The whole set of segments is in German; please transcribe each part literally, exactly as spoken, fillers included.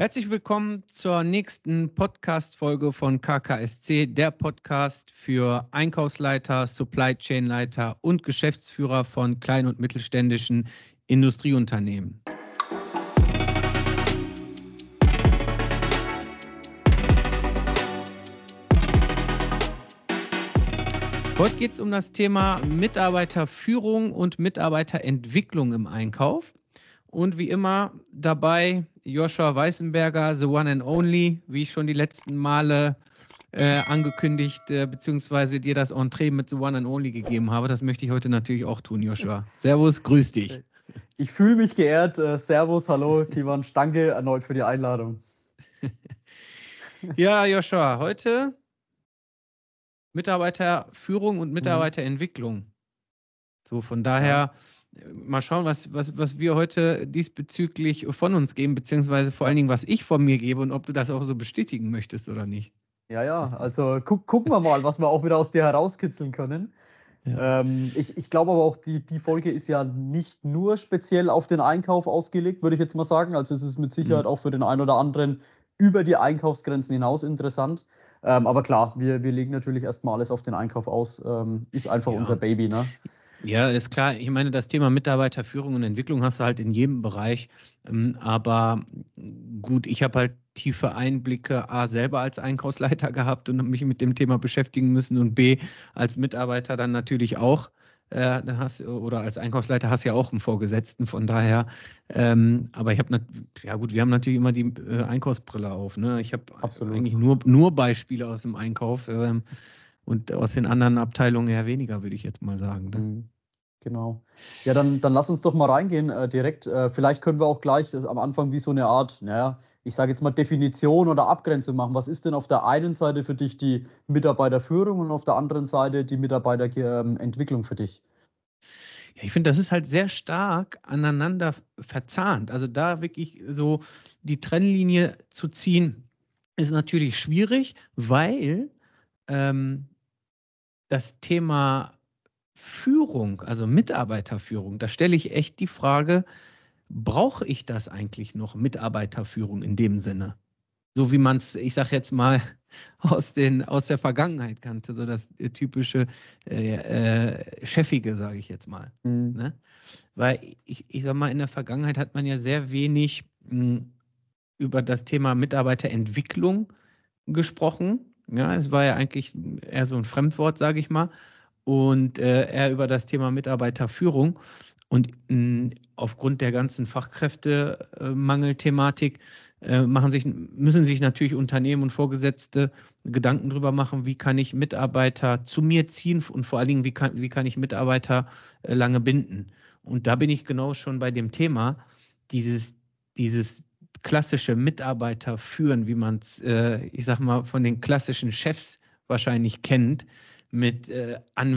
Herzlich willkommen zur nächsten Podcast-Folge von K K S C, der Podcast für Einkaufsleiter, Supply Chain Leiter und Geschäftsführer von kleinen und mittelständischen Industrieunternehmen. Heute geht es um das Thema Mitarbeiterführung und Mitarbeiterentwicklung im Einkauf. Und wie immer dabei Joshua Weißenberger, the one and only, wie ich schon die letzten Male äh, angekündigt, äh, beziehungsweise dir das Entree mit the one and only gegeben habe. Das möchte ich heute natürlich auch tun, Joshua. Servus, grüß dich. Ich fühle mich geehrt. Äh, servus, hallo, Kivan, danke erneut für die Einladung. Ja, Joshua, heute Mitarbeiterführung und Mitarbeiterentwicklung. So, von daher ja. mal schauen, was, was, was wir heute diesbezüglich von uns geben, beziehungsweise vor allen Dingen, was ich von mir gebe und ob du das auch so bestätigen möchtest oder nicht. Ja, ja, also gu gucken wir mal, was wir auch wieder aus dir herauskitzeln können. Ja. Ähm, ich ich glaube aber auch, die, die Folge ist ja nicht nur speziell auf den Einkauf ausgelegt, würde ich jetzt mal sagen. Also es ist mit Sicherheit mhm. auch für den einen oder anderen über die Einkaufsgrenzen hinaus interessant. Ähm, aber klar, wir, wir legen natürlich erstmal alles auf den Einkauf aus. Ähm, ist einfach ja. unser Baby, ne? Ja, ist klar. Ich meine, das Thema Mitarbeiterführung und Entwicklung hast du halt in jedem Bereich. Aber gut, ich habe halt tiefe Einblicke A, selber als Einkaufsleiter gehabt und mich mit dem Thema beschäftigen müssen und B, als Mitarbeiter dann natürlich auch. Äh, dann hast, oder als Einkaufsleiter hast du ja auch einen Vorgesetzten, von daher. Ähm, aber ich habe, ja gut, wir haben natürlich immer die äh, Einkaufsbrille auf. Ne? Ich habe eigentlich nur, nur Beispiele aus dem Einkauf. Ähm, Und aus den anderen Abteilungen eher weniger, würde ich jetzt mal sagen. Ne? Genau. Ja, dann, dann lass uns doch mal reingehen äh, direkt. Äh, vielleicht können wir auch gleich äh, am Anfang wie so eine Art, naja, ich sage jetzt mal Definition oder Abgrenzung machen. Was ist denn auf der einen Seite für dich die Mitarbeiterführung und auf der anderen Seite die Mitarbeiterentwicklung für dich? Ja, ich finde, das ist halt sehr stark aneinander verzahnt. Also da wirklich so die Trennlinie zu ziehen, ist natürlich schwierig, weil ähm, das Thema Führung, also Mitarbeiterführung, da stelle ich echt die Frage, brauche ich das eigentlich noch, Mitarbeiterführung in dem Sinne? So wie man es, ich sage jetzt mal, aus, den, aus der Vergangenheit kannte, so das typische äh, äh, Chefige, sage ich jetzt mal. Mhm. Ne? Weil ich, ich sag mal, in der Vergangenheit hat man ja sehr wenig mh, über das Thema Mitarbeiterentwicklung gesprochen. Ja, es war ja eigentlich eher so ein Fremdwort, sage ich mal, und äh, eher über das Thema Mitarbeiterführung. Und mh, aufgrund der ganzen Fachkräftemangelthematik äh, machen sich, müssen sich natürlich Unternehmen und Vorgesetzte Gedanken darüber machen, wie kann ich Mitarbeiter zu mir ziehen und vor allen Dingen, wie kann, wie kann ich Mitarbeiter äh, lange binden. Und da bin ich genau schon bei dem Thema, dieses, dieses klassische Mitarbeiter führen, wie man es, äh, ich sag mal, von den klassischen Chefs wahrscheinlich kennt, mit äh,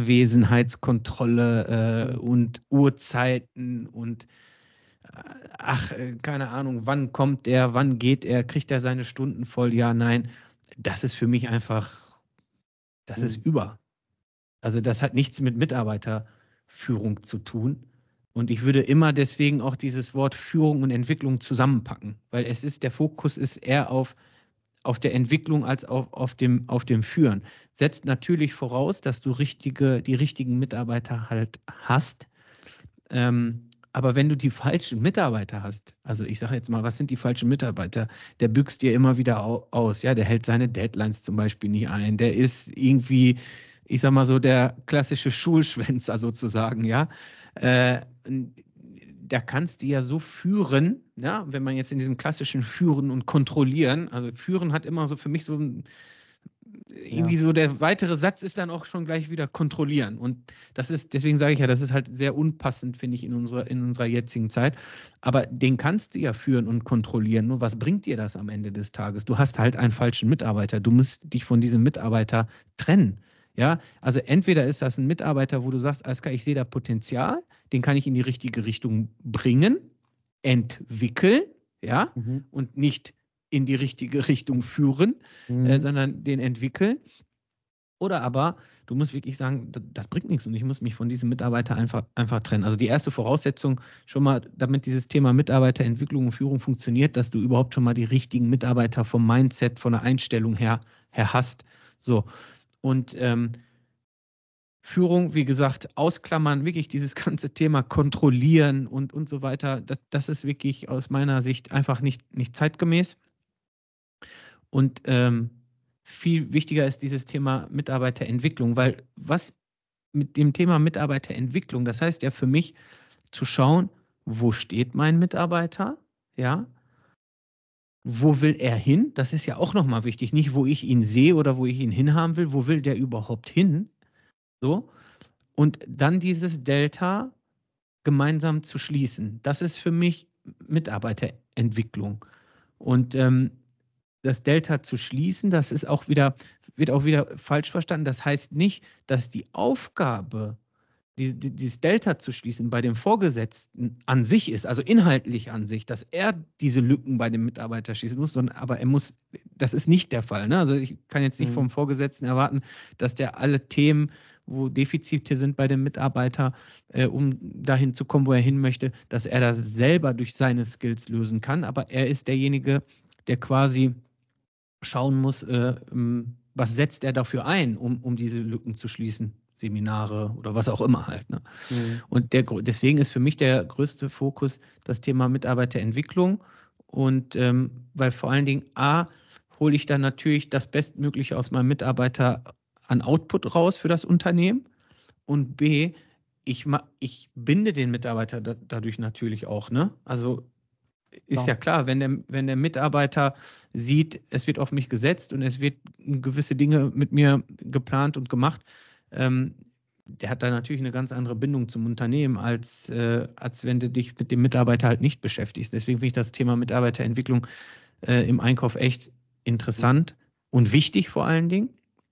Anwesenheitskontrolle äh, und Uhrzeiten und äh, ach, äh, keine Ahnung, wann kommt er, wann geht er, kriegt er seine Stunden voll, ja, nein. Das ist für mich einfach, das mhm. ist über. Also das hat nichts mit Mitarbeiterführung zu tun. Und ich würde immer deswegen auch dieses Wort Führung und Entwicklung zusammenpacken, weil es ist, der Fokus ist eher auf, auf der Entwicklung als auf, auf, dem, auf dem Führen. Setzt natürlich voraus, dass du richtige, die richtigen Mitarbeiter halt hast. Ähm, aber wenn du die falschen Mitarbeiter hast, also ich sage jetzt mal, was sind die falschen Mitarbeiter? Der büxt dir immer wieder aus, ja, der hält seine Deadlines zum Beispiel nicht ein, der ist irgendwie, ich sag mal so, der klassische Schulschwänzer sozusagen, ja. Äh, da kannst du ja so führen, ja, wenn man jetzt in diesem klassischen Führen und Kontrollieren, also Führen hat immer so für mich so ein, irgendwie ja. so der weitere Satz ist dann auch schon gleich wieder kontrollieren. Und das ist, deswegen sage ich ja, das ist halt sehr unpassend, finde ich, in unserer, in unserer jetzigen Zeit. Aber den kannst du ja führen und kontrollieren. Nur was bringt dir das am Ende des Tages? Du hast halt einen falschen Mitarbeiter. Du musst dich von diesem Mitarbeiter trennen. Ja, also entweder ist das ein Mitarbeiter, wo du sagst, alles klar, ich sehe da Potenzial, den kann ich in die richtige Richtung bringen, entwickeln, ja, mhm. und nicht in die richtige Richtung führen, mhm. äh, sondern den entwickeln. Oder aber du musst wirklich sagen, das bringt nichts und ich muss mich von diesem Mitarbeiter einfach, einfach trennen. Also die erste Voraussetzung schon mal, damit dieses Thema Mitarbeiterentwicklung und Führung funktioniert, dass du überhaupt schon mal die richtigen Mitarbeiter vom Mindset, von der Einstellung her, her hast. So. Und ähm, Führung, wie gesagt, ausklammern, wirklich dieses ganze Thema kontrollieren und, und so weiter, das, das ist wirklich aus meiner Sicht einfach nicht, nicht zeitgemäß. Und ähm, viel wichtiger ist dieses Thema Mitarbeiterentwicklung, weil was mit dem Thema Mitarbeiterentwicklung, das heißt ja für mich zu schauen, wo steht mein Mitarbeiter, ja, wo will er hin, das ist ja auch nochmal wichtig, nicht wo ich ihn sehe oder wo ich ihn hinhaben will, wo will der überhaupt hin, so, und dann dieses Delta gemeinsam zu schließen, das ist für mich Mitarbeiterentwicklung und ähm, das Delta zu schließen, das ist auch wieder, wird auch wieder falsch verstanden. Das heißt nicht, dass die Aufgabe, die, die, dieses Delta zu schließen, bei dem Vorgesetzten an sich ist, also inhaltlich an sich, dass er diese Lücken bei dem Mitarbeiter schließen muss, sondern aber er muss, das ist nicht der Fall. Ne? Also ich kann jetzt nicht mhm. vom Vorgesetzten erwarten, dass der alle Themen, wo Defizite sind bei dem Mitarbeiter, äh, um dahin zu kommen, wo er hin möchte, dass er das selber durch seine Skills lösen kann. Aber er ist derjenige, der quasi schauen muss, äh, was setzt er dafür ein, um, um diese Lücken zu schließen, Seminare oder was auch immer halt. Ne? Mhm. Und der, deswegen ist für mich der größte Fokus das Thema Mitarbeiterentwicklung und ähm, weil vor allen Dingen A, hole ich dann natürlich das Bestmögliche aus meinem Mitarbeiter an Output raus für das Unternehmen und B, ich, ich binde den Mitarbeiter da, dadurch natürlich auch. Ne? Also ist ja klar, wenn der, wenn der Mitarbeiter sieht, es wird auf mich gesetzt und es wird gewisse Dinge mit mir geplant und gemacht, ähm, der hat da natürlich eine ganz andere Bindung zum Unternehmen, als, äh, als wenn du dich mit dem Mitarbeiter halt nicht beschäftigst. Deswegen finde ich das Thema Mitarbeiterentwicklung äh, im Einkauf echt interessant und wichtig vor allen Dingen.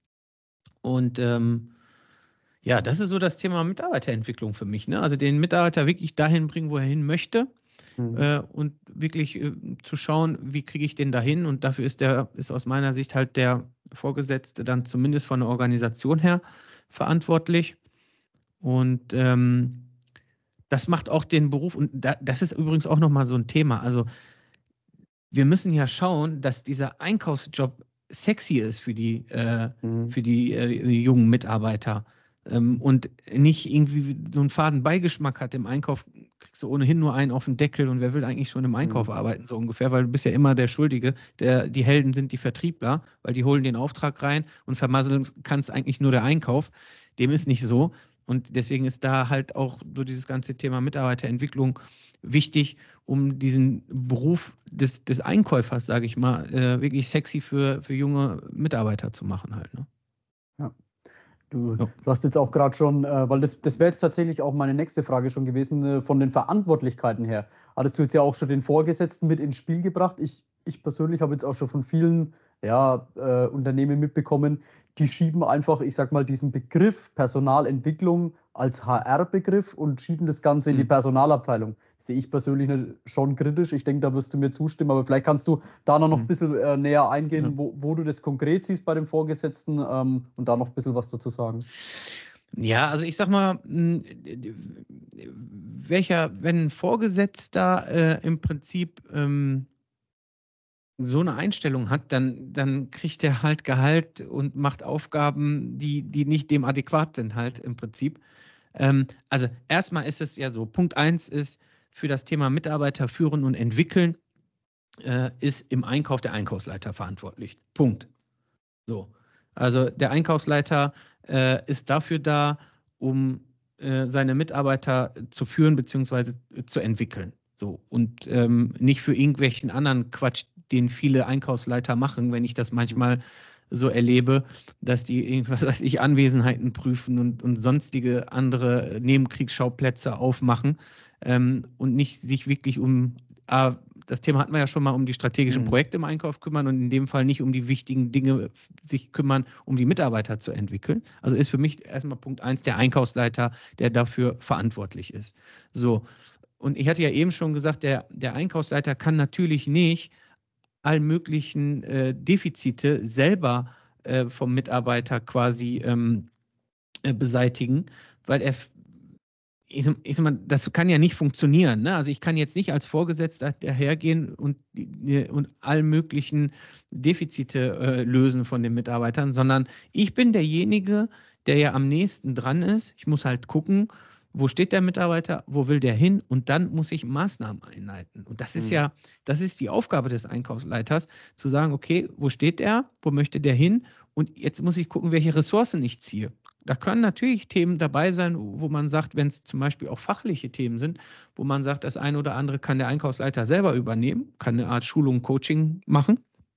Und ähm, ja, das ist so das Thema Mitarbeiterentwicklung für mich. Ne? Also den Mitarbeiter wirklich dahin bringen, wo er hin möchte. Mhm. Äh, und wirklich äh, zu schauen, wie kriege ich den dahin, und dafür ist der, ist aus meiner Sicht halt der Vorgesetzte dann zumindest von der Organisation her verantwortlich und ähm, das macht auch den Beruf, und da, das ist übrigens auch nochmal so ein Thema, also wir müssen ja schauen, dass dieser Einkaufsjob sexy ist für die, äh, mhm. für die äh, jungen Mitarbeiter ähm, und nicht irgendwie so einen faden Beigeschmack hat. Im Einkauf kriegst du ohnehin nur einen auf den Deckel und wer will eigentlich schon im Einkauf mhm. arbeiten, so ungefähr, weil du bist ja immer der Schuldige. Der, die Helden sind die Vertriebler, weil die holen den Auftrag rein und vermasseln kann es eigentlich nur der Einkauf. Dem ist nicht so. Und deswegen ist da halt auch so dieses ganze Thema Mitarbeiterentwicklung wichtig, um diesen Beruf des, des Einkäufers, sage ich mal, äh, wirklich sexy für, für junge Mitarbeiter zu machen halt. Ne? Ja. Du, ja. du hast jetzt auch gerade schon, äh, weil das, das wäre jetzt tatsächlich auch meine nächste Frage schon gewesen, äh, von den Verantwortlichkeiten her. Hattest du jetzt ja auch schon den Vorgesetzten mit ins Spiel gebracht. Ich, ich persönlich habe jetzt auch schon von vielen ja, äh, Unternehmen mitbekommen, die schieben einfach, ich sag mal, diesen Begriff Personalentwicklung als H R-Begriff und schieben das Ganze in die Personalabteilung. Das sehe ich persönlich schon kritisch. Ich denke, da wirst du mir zustimmen, aber vielleicht kannst du da noch ein bisschen äh, näher eingehen, ja. wo, wo du das konkret siehst bei dem Vorgesetzten ähm, und da noch ein bisschen was dazu sagen. Ja, also ich sag mal, welcher, wenn ein Vorgesetzter äh, im Prinzip ähm, so eine Einstellung hat, dann, dann kriegt er halt Gehalt und macht Aufgaben, die, die nicht dem adäquat sind halt im Prinzip. Ähm, also erstmal ist es ja so, Punkt eins ist, für das Thema Mitarbeiter führen und entwickeln, äh, ist im Einkauf der Einkaufsleiter verantwortlich. Punkt. So. Also der Einkaufsleiter äh, ist dafür da, um äh, seine Mitarbeiter zu führen bzw. zu entwickeln. So. Und ähm, nicht für irgendwelchen anderen Quatsch, den viele Einkaufsleiter machen, wenn ich das manchmal so erlebe, dass die irgendwas weiß ich, Anwesenheiten prüfen und, und sonstige andere Nebenkriegsschauplätze aufmachen ähm, und nicht sich wirklich um äh, das Thema hatten wir ja schon mal, um die strategischen Projekte im Einkauf kümmern und in dem Fall nicht um die wichtigen Dinge sich kümmern, um die Mitarbeiter zu entwickeln. Also ist für mich erstmal Punkt eins der Einkaufsleiter, der dafür verantwortlich ist. So. Und ich hatte ja eben schon gesagt, der, der Einkaufsleiter kann natürlich nicht all möglichen äh, Defizite selber äh, vom Mitarbeiter quasi ähm, äh, beseitigen, weil er Ich, ich sag mal, das kann ja nicht funktionieren. Ne? Also ich kann jetzt nicht als Vorgesetzter dahergehen und, und all möglichen Defizite äh, lösen von den Mitarbeitern, sondern ich bin derjenige, der ja am nächsten dran ist. Ich muss halt gucken, wo steht der Mitarbeiter, wo will der hin, und dann muss ich Maßnahmen einleiten. Und das ist Mhm. ja, das ist die Aufgabe des Einkaufsleiters, zu sagen, okay, wo steht der, wo möchte der hin, und jetzt muss ich gucken, welche Ressourcen ich ziehe. Da können natürlich Themen dabei sein, wo man sagt, wenn es zum Beispiel auch fachliche Themen sind, wo man sagt, das eine oder andere kann der Einkaufsleiter selber übernehmen, kann eine Art Schulung, Coaching machen.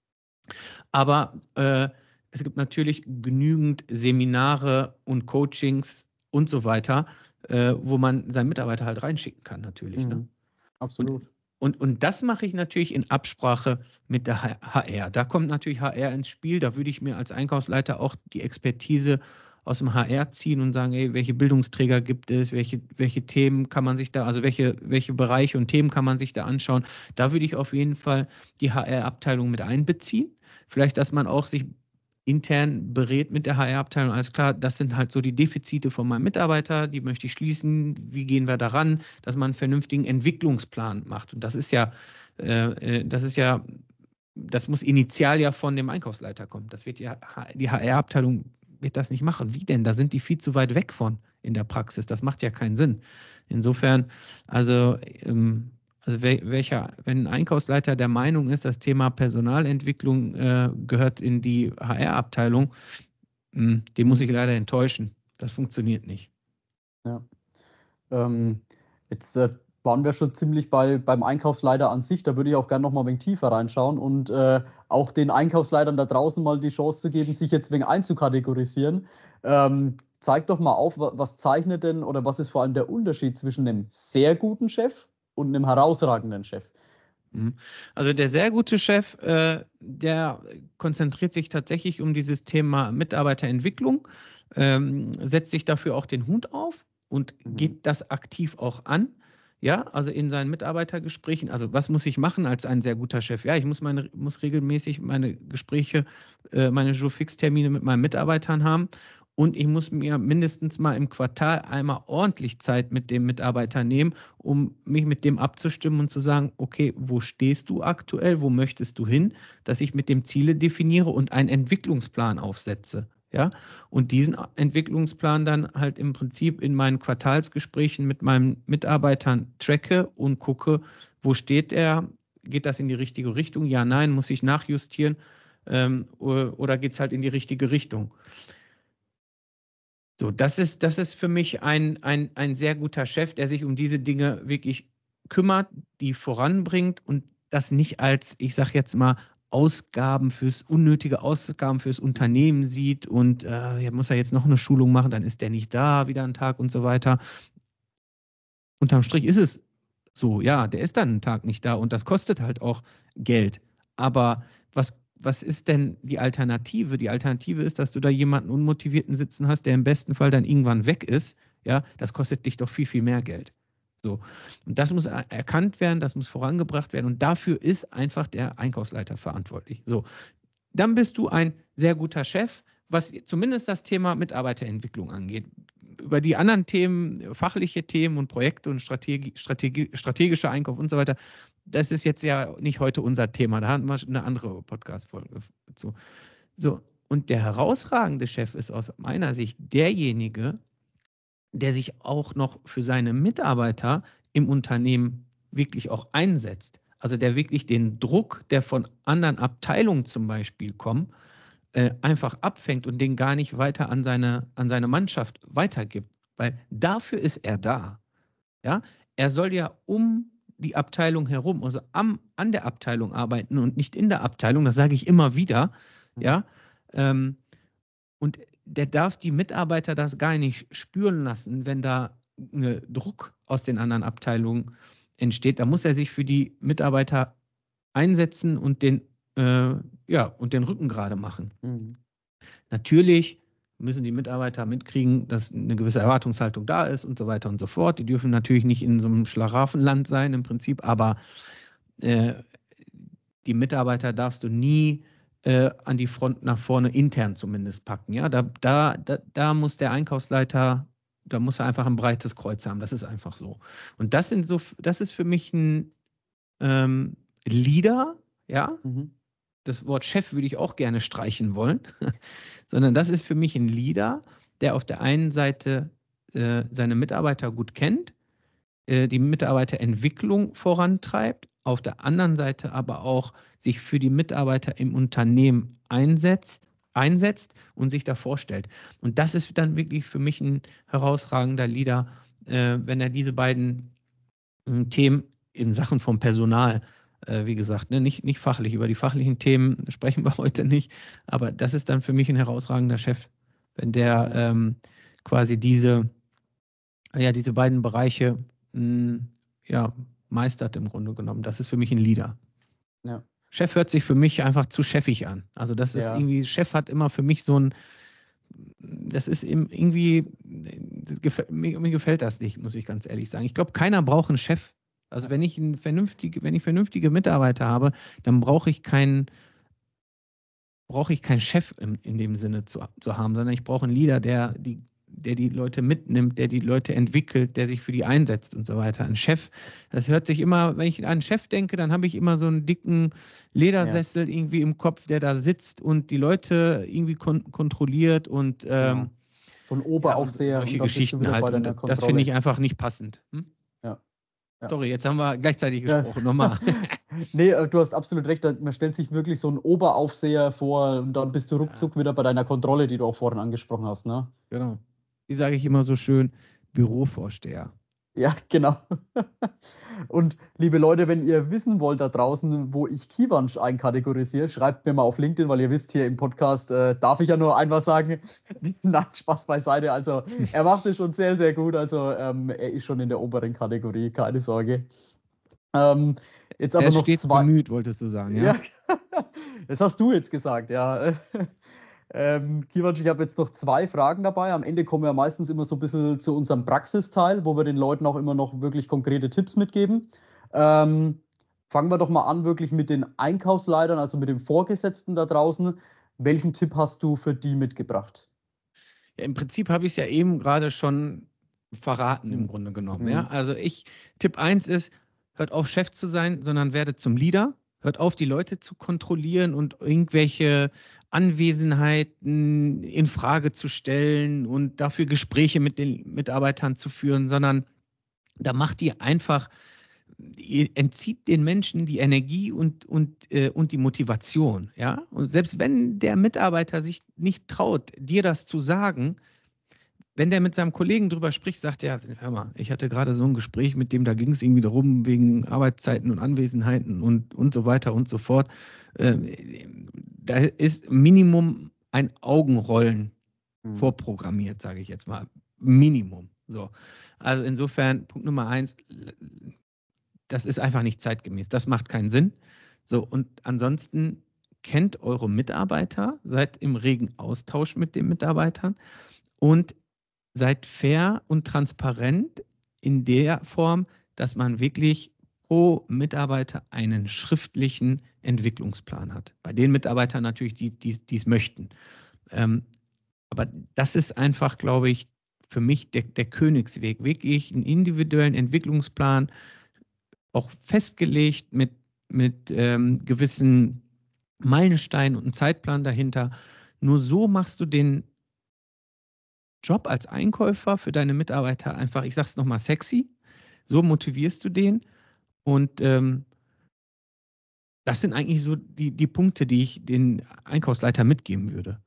Aber äh, es gibt natürlich genügend Seminare und Coachings und so weiter, äh, wo man seinen Mitarbeiter halt reinschicken kann, natürlich. Mhm. Ne? Absolut. Und, und, und das mache ich natürlich in Absprache mit der H R. Da kommt natürlich H R ins Spiel. Da würde ich mir als Einkaufsleiter auch die Expertise aus dem H R ziehen und sagen, ey, welche Bildungsträger gibt es, welche, welche Themen kann man sich da, also welche, welche Bereiche und Themen kann man sich da anschauen. Da würde ich auf jeden Fall die H R-Abteilung mit einbeziehen. Vielleicht, dass man auch sich intern berät mit der H R-Abteilung. Alles klar, das sind halt so die Defizite von meinem Mitarbeiter, die möchte ich schließen. Wie gehen wir daran, dass man einen vernünftigen Entwicklungsplan macht? Und das ist ja, äh, das ist ja, das muss initial ja von dem Einkaufsleiter kommen. Das wird ja, die H R-Abteilung wird das nicht machen. Wie denn? Da sind die viel zu weit weg von in der Praxis. Das macht ja keinen Sinn. Insofern, also, ähm, also welcher, wenn ein Einkaufsleiter der Meinung ist, das Thema Personalentwicklung äh, gehört in die H R-Abteilung, mh, den muss ich leider enttäuschen. Das funktioniert nicht. Ja. Ähm, jetzt äh, waren wir schon ziemlich bei, beim Einkaufsleiter an sich. Da würde ich auch gerne noch mal ein wenig tiefer reinschauen und äh, auch den Einkaufsleitern da draußen mal die Chance zu geben, sich jetzt ein wenig einzukategorisieren. Ähm, zeig doch mal auf, was zeichnet denn oder was ist vor allem der Unterschied zwischen einem sehr guten Chef und einem herausragenden Chef? Also der sehr gute Chef, äh, der konzentriert sich tatsächlich um dieses Thema Mitarbeiterentwicklung, ähm, setzt sich dafür auch den Hut auf und Mhm. geht das aktiv auch an. Ja, also in seinen Mitarbeitergesprächen. Also was muss ich machen als ein sehr guter Chef? Ja, ich muss meine, muss regelmäßig meine Gespräche, äh, meine Jour-Fix-Termine mit meinen Mitarbeitern haben. Und ich muss mir mindestens mal im Quartal einmal ordentlich Zeit mit dem Mitarbeiter nehmen, um mich mit dem abzustimmen und zu sagen, okay, wo stehst du aktuell, wo möchtest du hin, dass ich mit dem Ziele definiere und einen Entwicklungsplan aufsetze. Ja, und diesen Entwicklungsplan dann halt im Prinzip in meinen Quartalsgesprächen mit meinen Mitarbeitern tracke und gucke, wo steht er, geht das in die richtige Richtung, ja, nein, muss ich nachjustieren, ähm, oder geht es halt in die richtige Richtung. So, das ist, das ist für mich ein, ein, ein sehr guter Chef, der sich um diese Dinge wirklich kümmert, die voranbringt und das nicht als, ich sag jetzt mal, Ausgaben fürs unnötige Ausgaben fürs Unternehmen sieht und äh, ja, muss er jetzt noch eine Schulung machen, dann ist der nicht da, wieder einen Tag und so weiter. Unterm Strich ist es so, ja, der ist dann einen Tag nicht da und das kostet halt auch Geld. Aber was, was ist denn die Alternative? Die Alternative ist, dass du da jemanden Unmotivierten sitzen hast, der im besten Fall dann irgendwann weg ist. Ja, das kostet dich doch viel, viel mehr Geld. So. Und das muss erkannt werden, das muss vorangebracht werden und dafür ist einfach der Einkaufsleiter verantwortlich. So. Dann bist du ein sehr guter Chef, was zumindest das Thema Mitarbeiterentwicklung angeht. Über die anderen Themen, fachliche Themen und Projekte und Strategie, Strategie, strategischer Einkauf und so weiter, das ist jetzt ja nicht heute unser Thema. Da haben wir eine andere Podcast-Folge zu. So, und der herausragende Chef ist aus meiner Sicht derjenige, der sich auch noch für seine Mitarbeiter im Unternehmen wirklich auch einsetzt. Also der wirklich den Druck, der von anderen Abteilungen zum Beispiel kommt, äh, einfach abfängt und den gar nicht weiter an seine, an seine Mannschaft weitergibt. Weil dafür ist er da. Ja? Er soll ja um die Abteilung herum, also am, an der Abteilung arbeiten und nicht in der Abteilung. Das sage ich immer wieder. Ja? Ähm, und der darf die Mitarbeiter das gar nicht spüren lassen, wenn da äh, Druck aus den anderen Abteilungen entsteht. Da muss er sich für die Mitarbeiter einsetzen und den, äh, ja, und den Rücken gerade machen. Mhm. Natürlich müssen die Mitarbeiter mitkriegen, dass eine gewisse Erwartungshaltung da ist und so weiter und so fort. Die dürfen natürlich nicht in so einem Schlaraffenland sein im Prinzip, aber äh, die Mitarbeiter darfst du nie äh, an die Front nach vorne, intern zumindest packen. Ja, da, da, da, da muss der Einkaufsleiter, da muss er einfach ein breites Kreuz haben. Das ist einfach so. Und das sind so, das ist für mich ein ähm, Leader, ja. Mhm. Das Wort Chef würde ich auch gerne streichen wollen, sondern das ist für mich ein Leader, der auf der einen Seite äh, seine Mitarbeiter gut kennt, äh, die Mitarbeiterentwicklung vorantreibt, auf der anderen Seite aber auch sich für die Mitarbeiter im Unternehmen einsetzt, einsetzt und sich da vorstellt. Und das ist dann wirklich für mich ein herausragender Leader, äh, wenn er diese beiden äh, Themen in Sachen vom Personal, äh, wie gesagt, ne, nicht, nicht fachlich, über die fachlichen Themen sprechen wir heute nicht, aber das ist dann für mich ein herausragender Chef, wenn der ähm, quasi diese, ja, diese beiden Bereiche mh, ja, meistert im Grunde genommen. Das ist für mich ein Leader. Ja. Chef hört sich für mich einfach zu chefig an. Also das ist Ja. irgendwie, Chef hat immer für mich so ein, das ist irgendwie, das gefällt, mir, mir gefällt das nicht, muss ich ganz ehrlich sagen. Ich glaube, keiner braucht einen Chef. Also wenn ich ein vernünftige, wenn ich vernünftige Mitarbeiter habe, dann brauche ich keinen, brauche ich keinen Chef in, in dem Sinne zu, zu haben, sondern ich brauche einen Leader, der die, der die Leute mitnimmt, der die Leute entwickelt, der sich für die einsetzt und so weiter. Ein Chef, das hört sich immer, wenn ich an einen Chef denke, dann habe ich immer so einen dicken Ledersessel ja. irgendwie im Kopf, der da sitzt und die Leute irgendwie kon- kontrolliert und ähm, genau. So ein Oberaufseher ja, und solche und dann Geschichten bist du wieder halt. bei deiner Und Kontrolle. das finde ich einfach nicht passend. Hm? Ja. Ja. Sorry, jetzt haben wir gleichzeitig gesprochen. Ja. Nochmal. Nee, du hast absolut recht. Man stellt sich wirklich so einen Oberaufseher vor und dann bist du ruckzuck ja. wieder bei deiner Kontrolle, die du auch vorhin angesprochen hast. Ne? Genau. Wie sage ich immer so schön? Bürovorsteher. Ja, genau. Und liebe Leute, wenn ihr wissen wollt da draußen, wo ich Kiwansch einkategorisiere, schreibt mir mal auf LinkedIn, weil ihr wisst, hier im Podcast äh, darf ich ja nur einfach sagen, nein, Spaß beiseite. Also er macht es schon sehr, sehr gut. Also ähm, er ist schon in der oberen Kategorie, keine Sorge. Ähm, jetzt aber er noch steht zwei. Bemüht, wolltest du sagen, ja? Ja, das hast du jetzt gesagt, ja. Ähm, Kiwansch, ich habe jetzt noch zwei Fragen dabei. Am Ende kommen wir meistens immer so ein bisschen zu unserem Praxisteil, wo wir den Leuten auch immer noch wirklich konkrete Tipps mitgeben. Ähm, fangen wir doch mal an, wirklich mit den Einkaufsleitern, also mit dem Vorgesetzten da draußen. Welchen Tipp hast du für die mitgebracht? Ja, im Prinzip habe ich es ja eben gerade schon verraten, im Hm. Grunde genommen. Mhm. Ja? Also ich, Tipp eins ist, hört auf, Chef zu sein, sondern werdet zum Leader. Hört auf, die Leute zu kontrollieren und irgendwelche Anwesenheiten in Frage zu stellen und dafür Gespräche mit den Mitarbeitern zu führen, sondern da macht ihr einfach, ihr entzieht den Menschen die Energie und, und, äh, und die Motivation. Ja? Und selbst wenn der Mitarbeiter sich nicht traut, dir das zu sagen, wenn der mit seinem Kollegen drüber spricht, sagt er, hör mal, ich hatte gerade so ein Gespräch mit dem, da ging es irgendwie darum, wegen Arbeitszeiten und Anwesenheiten und, und so weiter und so fort. Ähm, da ist Minimum ein Augenrollen mhm. vorprogrammiert, sage ich jetzt mal. Minimum. So. Also insofern, Punkt Nummer eins, das ist einfach nicht zeitgemäß. Das macht keinen Sinn. So, und ansonsten kennt eure Mitarbeiter, seid im regen Austausch mit den Mitarbeitern und seid fair und transparent in der Form, dass man wirklich pro Mitarbeiter einen schriftlichen Entwicklungsplan hat. Bei den Mitarbeitern natürlich, die, die, die es möchten. Ähm, aber das ist einfach, glaube ich, für mich der, der Königsweg. Wirklich einen individuellen Entwicklungsplan, auch festgelegt mit, mit ähm, gewissen Meilensteinen und einem Zeitplan dahinter. Nur so machst du den Job als Einkäufer für deine Mitarbeiter einfach, ich sag's nochmal, sexy. So motivierst du den. Und ähm, das sind eigentlich so die, die Punkte, die ich den Einkaufsleiter mitgeben würde.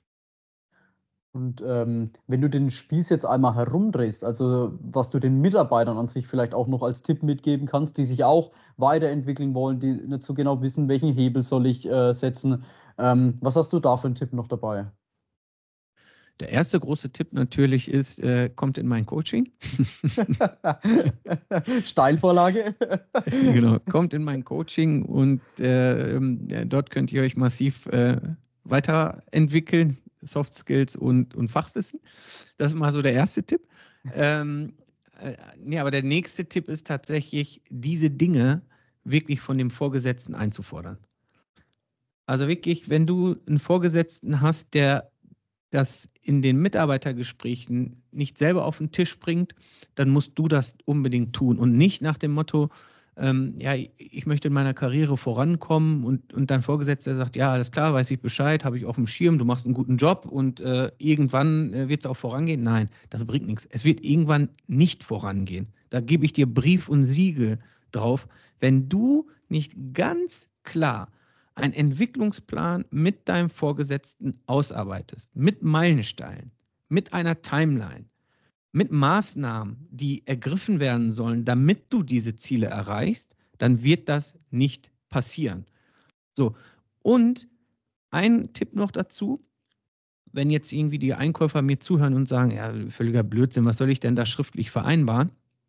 Und ähm, wenn du den Spieß jetzt einmal herumdrehst, also was du den Mitarbeitern an sich vielleicht auch noch als Tipp mitgeben kannst, die sich auch weiterentwickeln wollen, die nicht so genau wissen, welchen Hebel soll ich äh, setzen, ähm, was hast du da für einen Tipp noch dabei? Der erste große Tipp natürlich ist, äh, kommt in mein Coaching. Steilvorlage. Genau, kommt in mein Coaching und äh, dort könnt ihr euch massiv äh, weiterentwickeln, Soft Skills und, und Fachwissen. Das ist mal so der erste Tipp. Ähm, äh, nee, aber der nächste Tipp ist tatsächlich, diese Dinge wirklich von dem Vorgesetzten einzufordern. Also wirklich, wenn du einen Vorgesetzten hast, der das in den Mitarbeitergesprächen nicht selber auf den Tisch bringt, dann musst du das unbedingt tun und nicht nach dem Motto, ähm, ja, ich möchte in meiner Karriere vorankommen und, und dein Vorgesetzter sagt, ja, alles klar, weiß ich Bescheid, habe ich auf dem Schirm, du machst einen guten Job und äh, irgendwann äh, wird es auch vorangehen. Nein, das bringt nichts. Es wird irgendwann nicht vorangehen. Da gebe ich dir Brief und Siegel drauf. Wenn du nicht ganz klar einen Entwicklungsplan mit deinem Vorgesetzten ausarbeitest, mit Meilensteinen, mit einer Timeline, mit Maßnahmen, die ergriffen werden sollen, damit du diese Ziele erreichst, dann wird das nicht passieren. So, und ein Tipp noch dazu, wenn jetzt irgendwie die Einkäufer mir zuhören und sagen, ja, völliger Blödsinn, was soll ich denn da schriftlich vereinbaren?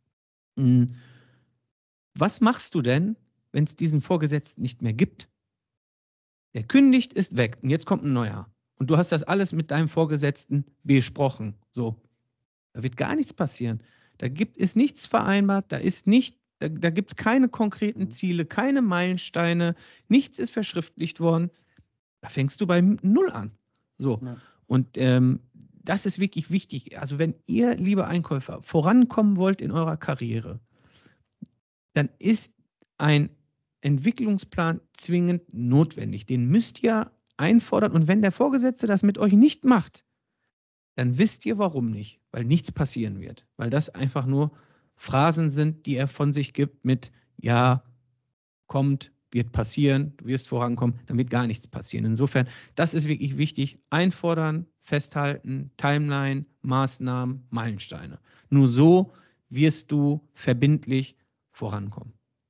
Was machst du denn, wenn es diesen Vorgesetzten nicht mehr gibt? Der kündigt, ist weg und jetzt kommt ein neuer. Und du hast das alles mit deinem Vorgesetzten besprochen. So, da wird gar nichts passieren. Da gibt es nichts vereinbart, da ist nicht, da, da gibt es keine konkreten Ziele, keine Meilensteine, nichts ist verschriftlicht worden. Da fängst du bei Null an. So. Ja. Und ähm, das ist wirklich wichtig. Also wenn ihr, liebe Einkäufer, vorankommen wollt in eurer Karriere, dann ist ein Entwicklungsplan zwingend notwendig. Den müsst ihr einfordern. Und wenn der Vorgesetzte das mit euch nicht macht, dann wisst ihr, warum nicht. Weil nichts passieren wird. Weil das einfach nur Phrasen sind, die er von sich gibt mit, ja, kommt, wird passieren, du wirst vorankommen, dann wird gar nichts passieren. Insofern, das ist wirklich wichtig. Einfordern, festhalten, Timeline, Maßnahmen, Meilensteine. Nur so wirst du verbindlich vorankommen.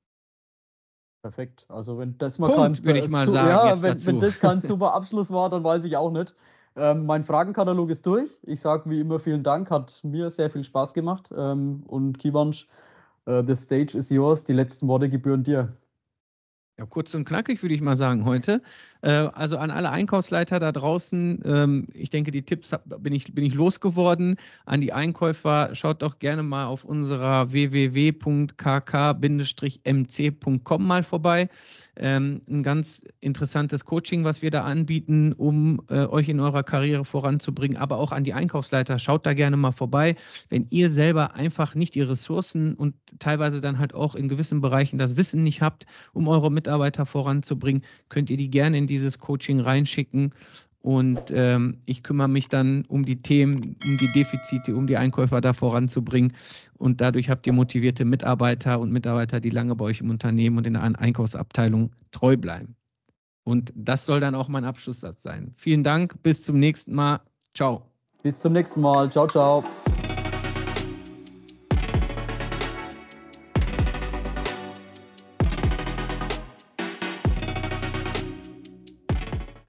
Perfekt. Also wenn das mal Punkt, kein, würde ich mal su- sagen, ja, jetzt wenn, dazu. wenn das kein super Abschluss war, dann weiß ich auch nicht. Ähm, mein Fragenkatalog ist durch. Ich sage wie immer vielen Dank, hat mir sehr viel Spaß gemacht. Ähm, und Kivanch, äh, the stage is yours. Die letzten Worte gebühren dir. Ja, kurz und knackig würde ich mal sagen heute. Äh, also an alle Einkaufsleiter da draußen, ähm, ich denke, die Tipps hab, bin, ich, bin ich losgeworden. An die Einkäufer, schaut doch gerne mal auf unserer w w w punkt k k m c punkt com mal vorbei. Ähm, ein ganz interessantes Coaching, was wir da anbieten, um äh, euch in eurer Karriere voranzubringen. Aber auch an die Einkaufsleiter, schaut da gerne mal vorbei. Wenn ihr selber einfach nicht die Ressourcen und teilweise dann halt auch in gewissen Bereichen das Wissen nicht habt, um eure Mitarbeiter voranzubringen, könnt ihr die gerne in dieses Coaching reinschicken. Und ähm, ich kümmere mich dann um die Themen, um die Defizite, um die Einkäufer da voranzubringen. Und dadurch habt ihr motivierte Mitarbeiter und Mitarbeiter, die lange bei euch im Unternehmen und in der Einkaufsabteilung treu bleiben. Und das soll dann auch mein Abschlusssatz sein. Vielen Dank, bis zum nächsten Mal. Ciao. Bis zum nächsten Mal. Ciao, ciao.